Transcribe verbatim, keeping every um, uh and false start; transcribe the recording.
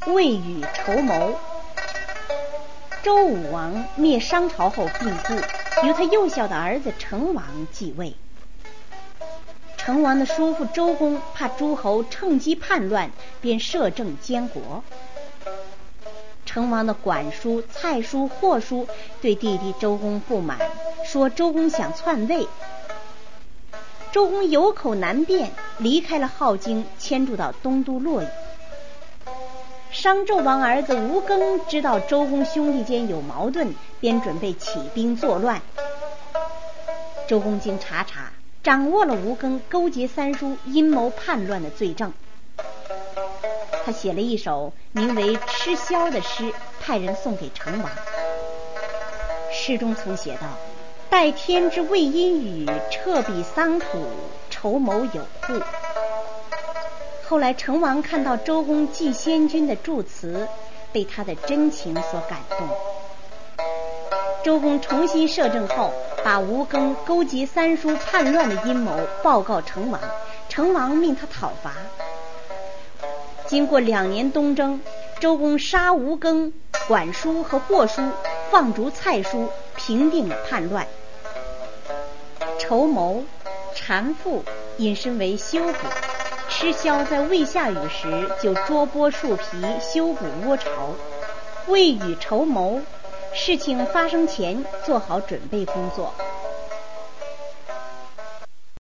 未雨绸缪。周武王灭商朝后病故，由他幼小的儿子成王继位。成王的叔父周公怕诸侯趁机叛乱，便摄政监国。成王的管叔、蔡叔、霍叔对弟弟周公不满，说周公想篡位。周公有口难辩，离开了镐京，迁住到东都洛邑。商纣王儿子吴庚知道周公兄弟间有矛盾，便准备起兵作乱。周公经查查，掌握了吴庚勾结三叔、阴谋叛乱的罪证。他写了一首名为《吃宵》的诗，派人送给成王。诗中曾写道：待天之未阴雨，彻彼桑土，筹谋有户。后来成王看到周公祭先君的祝词，被他的真情所感动。周公重新摄政后，把吴庚勾结三叔叛乱的阴谋报告成王，成王命他讨伐。经过两年东征，周公杀吴庚、管叔和霍叔，放逐蔡叔，平定了叛乱。筹谋、缠缚引申为修补。吃宵在未下雨时就捉剥树皮，修补窝巢。未雨绸缪，事情发生前做好准备工作，